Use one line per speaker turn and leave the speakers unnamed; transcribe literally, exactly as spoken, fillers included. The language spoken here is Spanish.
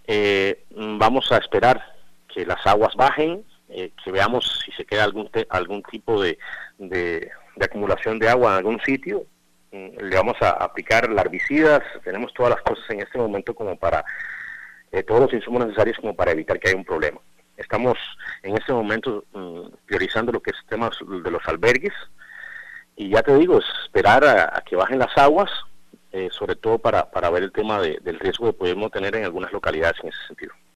Eh, vamos a esperar que las aguas bajen, eh, que veamos si se queda algún te algún tipo de, de, de acumulación de agua en algún sitio. Le vamos a aplicar larvicidas, tenemos todas las cosas en este momento como para, eh, todos los insumos necesarios como para evitar que haya un problema. Estamos en este momento um, priorizando lo que es temas de los albergues, y ya te digo, es esperar a, a que bajen las aguas, eh, sobre todo para, para ver el tema de, del riesgo que podemos tener en algunas localidades en ese sentido.